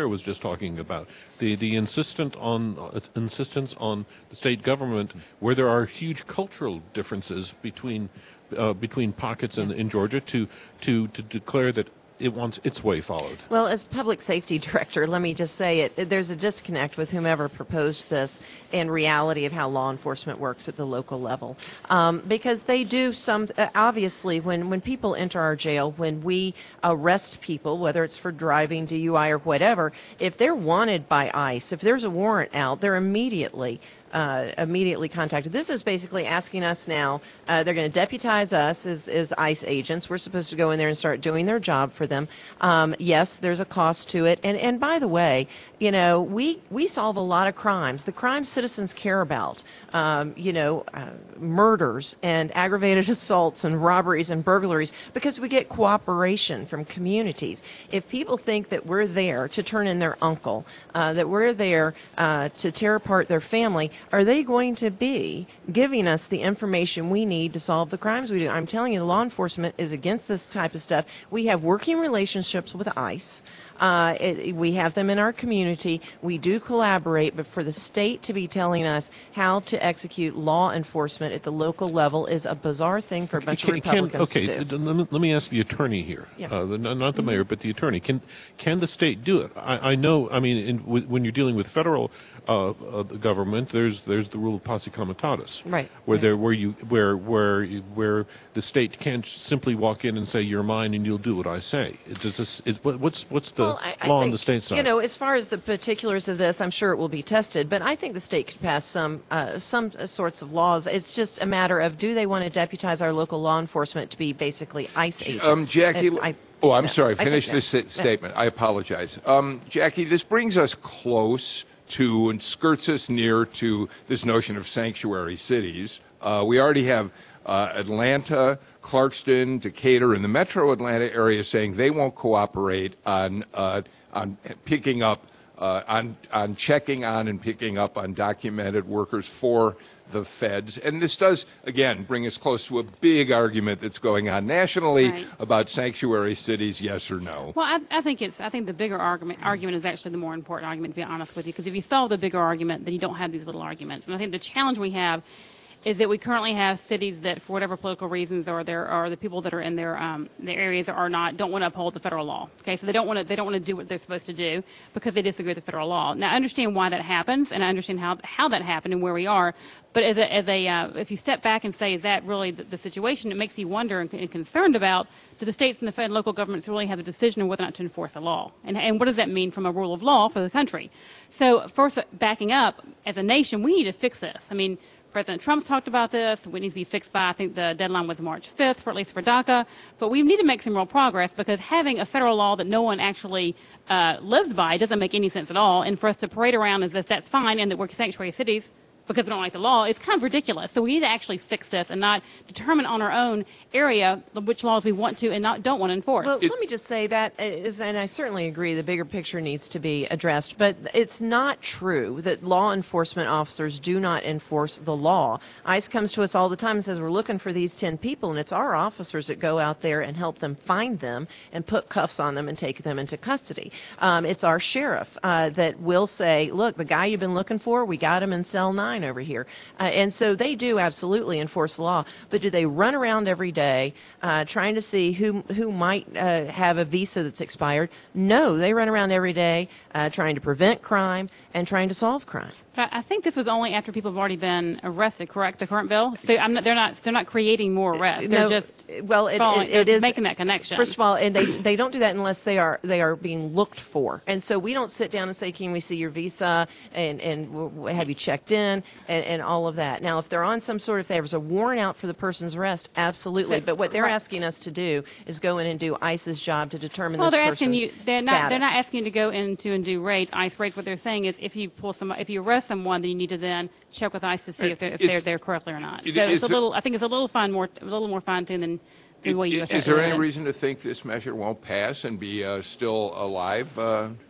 mayor was just talking about. The the insistent on uh, insistence on the state government, where there are huge cultural differences between uh, between pockets in, in Georgia, to to to declare that it wants its way followed. Well, as public safety director, let me just say it. There's a disconnect with whomever proposed this and reality of how law enforcement works at the local level, um, because they do some. Uh, obviously, when when people enter our jail, when we arrest people, whether it's for driving, D U I, or whatever, if they're wanted by ICE, if there's a warrant out, they're immediately. Uh, immediately contacted. This is basically asking us now, uh, they're going to deputize us as, as ICE agents. We're supposed to go in there and start doing their job for them. Um, yes, there's a cost to it. And, and by the way, you know, we, we solve a lot of crimes. The crimes citizens care about, um, you know, uh, murders and aggravated assaults and robberies and burglaries, because we get cooperation from communities. If people think that we're there to turn in their uncle, uh, that we're there uh, to tear apart their family, are they going to be giving us the information we need to solve the crimes we do? I'm telling you, the law enforcement is against this type of stuff. We have working relationships with ICE. Uh, it, we have them in our community. We do collaborate, but for the state to be telling us how to execute law enforcement at the local level is a bizarre thing for a bunch Can- of Republicans can, okay, to do. let me, let me ask the attorney here, Yeah. uh, the, not the mayor, but the attorney. Can can the state do it? I, I know. I mean, in, w- when you're dealing with federal uh, uh, the government, there's there's the rule of posse comitatus, Right, Where right. there where you where where you- where the state can't simply walk in and say you're mine and you'll do what I say. It does this, is what, what's what's the Well, I- I law on think, the state side? You know, as far as the particulars of this, I'm sure it will be tested, but I think the state could pass some uh, some sorts of laws. It's just a matter of, do they want to deputize our local law enforcement to be basically ICE agents? Um, Jackie, And I- oh, I'm no, sorry. I think Finish no. this sta- statement. I apologize. Um, Jackie, this brings us close to and skirts us near to this notion of sanctuary cities. Uh, we already have uh, Atlanta, Clarkston, Decatur, and the metro Atlanta area saying they won't cooperate on uh, on picking up uh, on on checking on and picking up undocumented workers for the feds. And this does, again, bring us close to a big argument that's going on nationally Right. about sanctuary cities, yes or no. Well, I, I think it's. I think the bigger argument argument is actually the more important argument, to be honest with you. Because if you solve the bigger argument, then you don't have these little arguments. And I think the challenge we have is that we currently have cities that, for whatever political reasons, or there are the people that are in their um, their areas are not don't want to uphold the federal law. Okay, so they don't want to they don't want to do what they're supposed to do because they disagree with the federal law. Now, I understand why that happens, and I understand how how that happened and where we are. But as a as a uh, if you step back and say, is that really the, the situation? It makes you wonder and, and concerned about, do the states and the fed and local governments really have the decision of whether or not to enforce a law, and and what does that mean from a rule of law for the country? So first, backing up, as a nation, we need to fix this. I mean, President Trump's talked about this. It needs to be fixed by, I think the deadline was March fifth, for at least for DACA. But we need to make some real progress, because having a federal law that no one actually uh, lives by doesn't make any sense at all. And for us to parade around as if that's fine and that we're sanctuary cities because we don't like the law, it's kind of ridiculous. So we need to actually fix this and not determine on our own area which laws we want to and not don't want to enforce. Well, let me just say that is, and I certainly agree, the bigger picture needs to be addressed, but it's not true that law enforcement officers do not enforce the law. ICE comes to us all the time and says, we're looking for these ten people, and it's our officers that go out there and help them find them and put cuffs on them and take them into custody. Um, it's our sheriff uh, that will say, look, the guy you've been looking for, we got him in cell nine over here. Uh, and so they do absolutely enforce the law, but do they run around every day uh, trying to see who who might uh, have a visa that's expired? No, they run around every day uh, trying to prevent crime and trying to solve crime. But I think this was only after people have already been arrested, correct? The current bill. So I'm not, they're not they're not creating more arrests. They're No, just well, it, following- it, it they're is making that connection. First of all, and they they don't do that unless they are they are being looked for, and so we don't sit down and say, can we see your visa and and w- w- have you checked in and, and all of that. Now, if they're on some sort of, if there's a warrant out for the person's arrest, absolutely. So- but what they're right. asking us to do is go in and do ICE's job to determine Well, this they're person's asking you. They're not. They're not status. asking you to go into and do raids, ICE raids. What they're saying is, if you pull some, if you arrest someone, then you need to then check with ICE to see if they're if Is- they're there correctly or not. Is- So is it's a it- little. I think it's a little fine, more a little more fine tuned than the way you. Is there any reason to think this measure won't pass and be uh, still alive? Uh,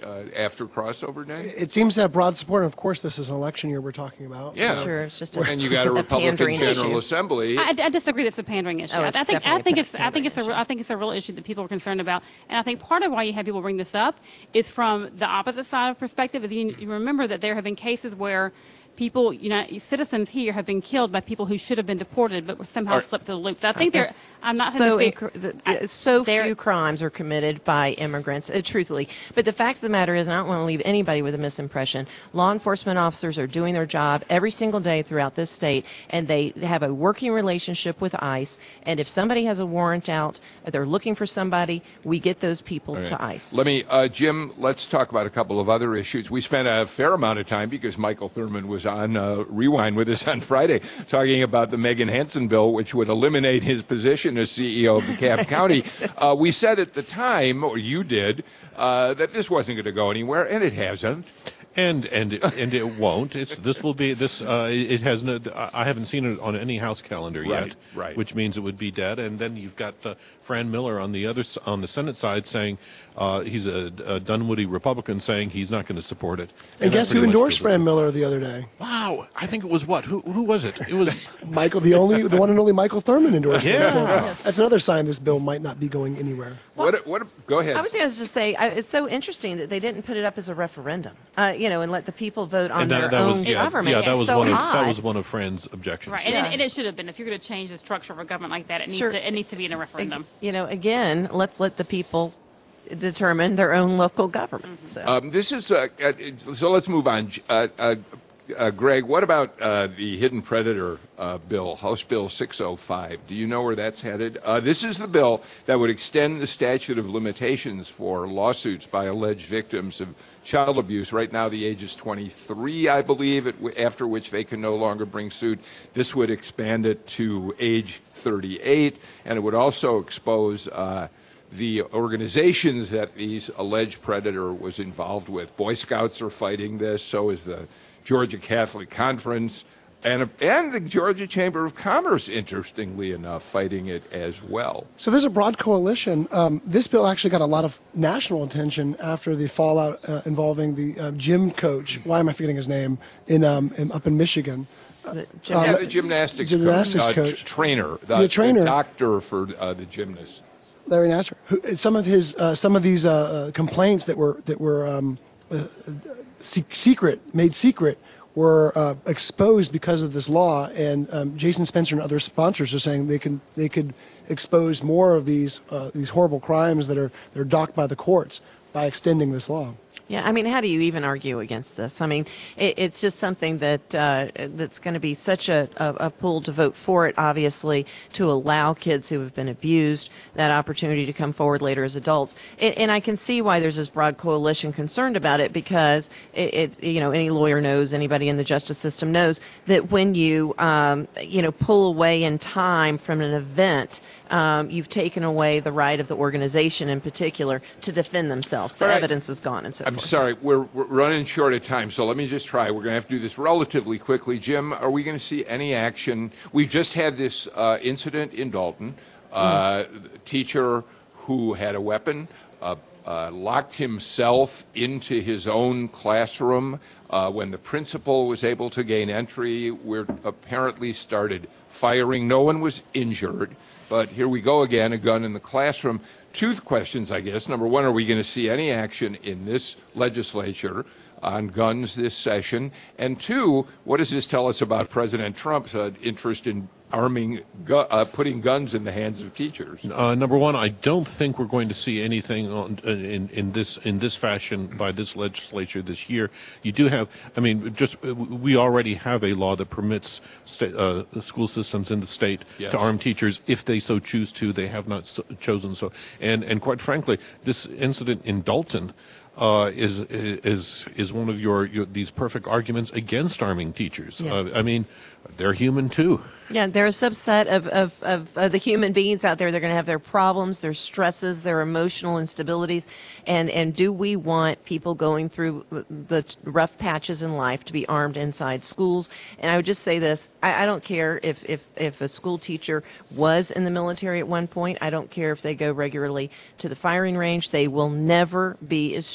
uh, after crossover day? It seems to have broad support. And of course, this is an election year we're talking about. Yeah. Sure, it's just a, And you got a a Republican pandering General issue. Assembly. I, I disagree. That's a pandering issue. Oh, I, it's I think I definitely think a it's I think it's a pandering I think it's a real issue that people are concerned about, and I think part of why you have people bring this up is from the opposite side of perspective. Is you, you remember that there have been cases where people, you know, citizens here have been killed by people who should have been deported, but were somehow Right. slipped through the loop. So I think there. It's I'm not so saying that incre- I- th- so there- few crimes are committed by immigrants, uh, truthfully. But the fact of the matter is, and I don't want to leave anybody with a misimpression, law enforcement officers are doing their job every single day throughout this state, and they have a working relationship with ICE. And if somebody has a warrant out, uh, they're looking for somebody, we get those people All to right. ICE. Let me, uh, Jim, let's talk about a couple of other issues. We spent a fair amount of time because Michael Thurman was on uh, Rewind with us on Friday talking about the Megan Hansen bill, which would eliminate his position as C E O of DeKalb County. Uh, we said at the time, or you did, uh, that this wasn't going to go anywhere, and it hasn't. And and it, and it won't. It's this will be this. Uh, it has no. I haven't seen it on any House calendar Right, yet. right. Which means it would be dead. And then you've got uh, Fran Miller on the other s- on the Senate side saying uh, he's a, a Dunwoody Republican saying he's not going to support it. And that guess who pretty much endorsed goes with Fran Miller the other day? it. Wow, I think it was what? Who who was it? It was. Michael, the only, the one and only Michael Thurman endorsed it. So Yeah. that's another sign this bill might not be going anywhere. What? What? Go ahead. I was going to just say, I, it's so interesting that they didn't put it up as a referendum, uh, you know, and let the people vote on and their that, that own was yeah, government. yeah that It's was so one of odd. that was one of Fran's objections. right, and, Yeah. it, and it should have been. If you're going to change the structure of a government like that, it needs Sure. to it needs to be in a referendum. You know, again, let's let the people determine their own local government. So. Um, this is uh, uh, so. Let's move on. Uh, uh, uh, Greg, what about uh, the hidden predator uh, bill, House Bill six oh five? Do you know where that's headed? Uh, this is the bill that would extend the statute of limitations for lawsuits by alleged victims of child abuse. Right now, the age is twenty-three, I believe, at w- after which they can no longer bring suit. This would expand it to age thirty-eight, and it would also expose uh, the organizations that these alleged predator was involved with. Boy Scouts are fighting this, so is the Georgia Catholic Conference, and, and the Georgia Chamber of Commerce, interestingly enough, fighting it as well. So there's a broad coalition. Um, this bill actually got a lot of national attention after the fallout uh, involving the uh, gym coach. Why am I forgetting his name? In, um, in up in Michigan. The Yeah, Uh, the gymnastics, gymnastics coach, uh, coach. tr- trainer, the, The trainer. the doctor for uh, the gymnasts. Larry Nasser. Who, some of his uh, some of these uh, uh, complaints that were that were um, uh, se- secret made secret were uh, exposed because of this law, and um, Jason Spencer and other sponsors are saying they can they could expose more of these uh, these horrible crimes that are they're docked by the courts by extending this law. Yeah, I mean, how do you even argue against this? I mean, it, it's just something that uh, that's going to be such a, a, a pull to vote for it, obviously, to allow kids who have been abused that opportunity to come forward later as adults. And, and I can see why there's this broad coalition concerned about it, because it, it, you know, any lawyer knows, anybody in the justice system knows that when you, um, you know, pull away in time from an event, um, you've taken away the right of the organization in particular to defend themselves. The All right. evidence is gone and so I'm forth. sorry, we're, we're running short of time, so let me just try. We're going to have to do this relatively quickly. Jim, are we going to see any action? We've just had this uh, incident in Dalton. Uh, teacher who had a weapon uh, uh, locked himself into his own classroom. Uh, when the principal was able to gain entry, we're apparently started firing. No one was injured, but here we go again, a gun in the classroom. Two questions, I guess. Number one, are we going to see any action in this legislature on guns this session? And two, what does this tell us about President Trump's uh, interest in arming, gu- uh, putting guns in the hands of teachers? Uh, number one, I don't think we're going to see anything on, in in this in this fashion by this legislature this year. You do have, I mean, just uh, we already have a law that permits sta- uh, school systems in the state Yes. to arm teachers if they so choose to. They have not so, chosen so, and and quite frankly, this incident in Dalton. Uh, is is is one of your, your these perfect arguments against arming teachers. Yes. Uh, I mean, they're human too. Yeah, they're a subset of, of, of, of the human beings out there. They're going to have their problems, their stresses, their emotional instabilities. And, and do we want people going through the rough patches in life to be armed inside schools? And I would just say this, I, I don't care if, if, if a school teacher was in the military at one point. I don't care if they go regularly to the firing range. They will never be as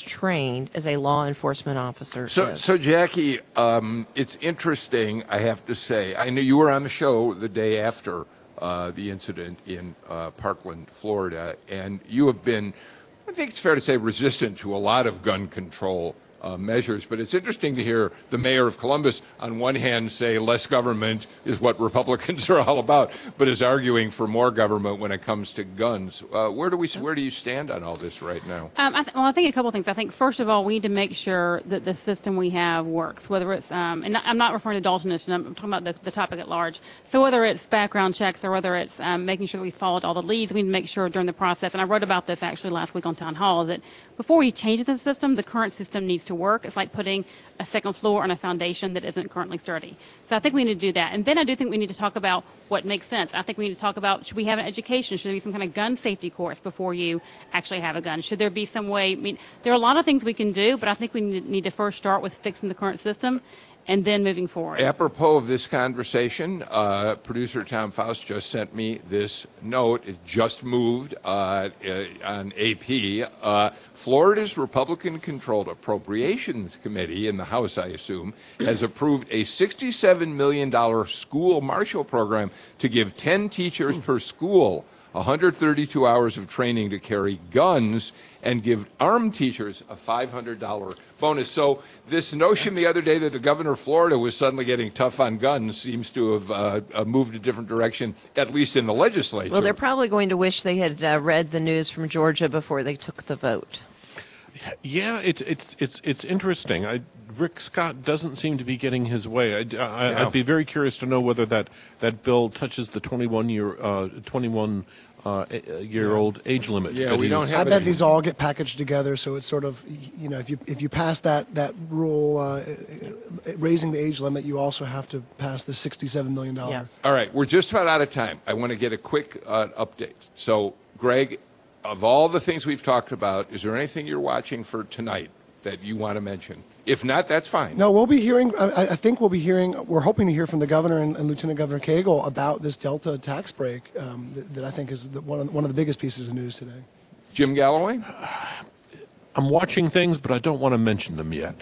trained as a law enforcement officer So, is. so Jackie, um, it's interesting, I have to say. I know you were on the show the day after uh, the incident in uh, Parkland, Florida, and you have been, I think it's fair to say, resistant to a lot of gun control uh, measures. But it's interesting to hear the mayor of Columbus, on one hand, say less government is what Republicans are all about, but is arguing for more government when it comes to guns. Uh, where do we, where do you stand on all this right now? Um, I th- well, I think a couple of things. I think, first of all, we need to make sure that the system we have works, whether it's, um, and I'm not referring to Dalton, I'm talking about the, the topic at large. So whether it's background checks or whether it's um, making sure that we followed all the leads, we need to make sure during the process, and I wrote about this actually last week on Town Hall, that before we change the system, the current system needs to work. It's like putting a second floor on a foundation that isn't currently sturdy. So I think we need to do that. And then I do think we need to talk about what makes sense. I think we need to talk about, should we have an education? Should there be some kind of gun safety course before you actually have a gun? Should there be some way, I mean, there are a lot of things we can do, but I think we need to first start with fixing the current system and then moving forward. Apropos of this conversation, uh, producer Tom Faust just sent me this note. It just moved uh, uh, on A P. Uh, Florida's Republican-controlled Appropriations Committee in the House, I assume, has approved a sixty-seven million dollars school marshal program to give ten teachers per school one hundred thirty-two hours of training to carry guns and give armed teachers a five hundred dollars bonus. So this notion the other day that the governor of Florida was suddenly getting tough on guns seems to have uh, uh, moved a different direction, at least in the legislature. Well, they're probably going to wish they had uh, read the news from Georgia before they took the vote. Yeah, it's it's it's it's interesting. I, Rick Scott doesn't seem to be getting his way. I, I, Yeah. I'd be very curious to know whether that, that bill touches the twenty-one year uh, twenty-one uh, year old age limit. Yeah, that we he don't was- have I bet any- these all get packaged together, so it's sort of, you know, if you if you pass that that rule uh, raising the age limit, you also have to pass the sixty-seven million dollars. Yeah. All right, we're just about out of time. I want to get a quick uh, update. So, Greg, of all the things we've talked about, is there anything you're watching for tonight that you want to mention? If not, that's fine. No, we'll be hearing. I, I think we'll be hearing. We're hoping to hear from the governor and, and Lieutenant Governor Cagle about this Delta tax break um, that, that I think is the, one of, one of the biggest pieces of news today. Jim Galloway? I'm watching things, but I don't want to mention them yet.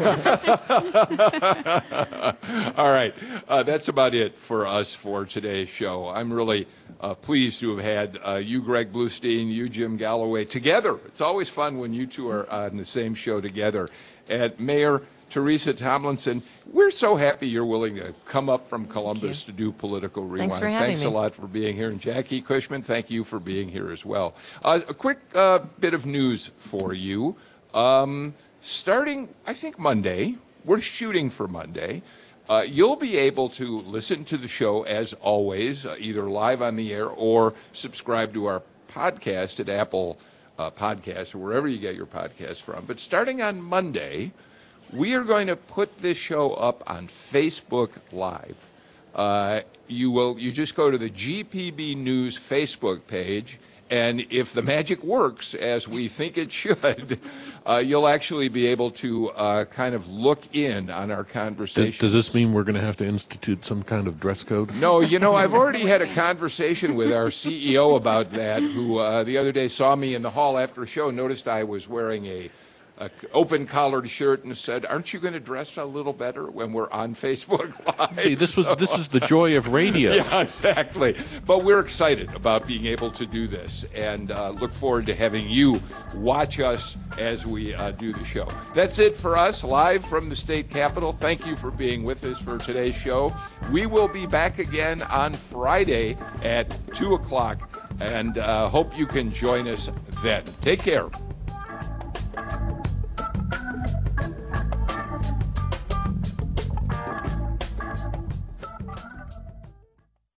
All right, uh, that's about it for us for today's show. I'm really uh, pleased to have had uh, you, Greg Bluestein, you, Jim Galloway, together. It's always fun when you two are on the same show together. And Mayor Teresa Tomlinson, we're so happy you're willing to come up from Columbus to do Political Rewind. Thanks for having Thanks me. a lot for being here. And Jackie Cushman, thank you for being here as well. Uh, a quick uh, bit of news for you. Um, starting, I think, Monday, we're shooting for Monday. Uh, you'll be able to listen to the show as always, uh, either live on the air or subscribe to our podcast at Apple uh, Podcasts or wherever you get your podcasts from. But starting on Monday, we are going to put this show up on Facebook Live. Uh, you will. You just go to the G P B News Facebook page, and if the magic works as we think it should, uh, you'll actually be able to uh, kind of look in on our Does, conversation. does this mean we're going to have to institute some kind of dress code? No, you know, I've already had a conversation with our C E O about that, who uh, the other day saw me in the hall after a show, noticed I was wearing a, a open collared shirt, and said, "Aren't you going to dress a little better when we're on Facebook Live?" See, this was this is the joy of radio. Yeah, exactly. But we're excited about being able to do this, and uh, look forward to having you watch us as we uh, do the show. That's it for us, live from the state capitol. Thank you for being with us for today's show. We will be back again on Friday at two o'clock, and uh, hope you can join us then. Take care.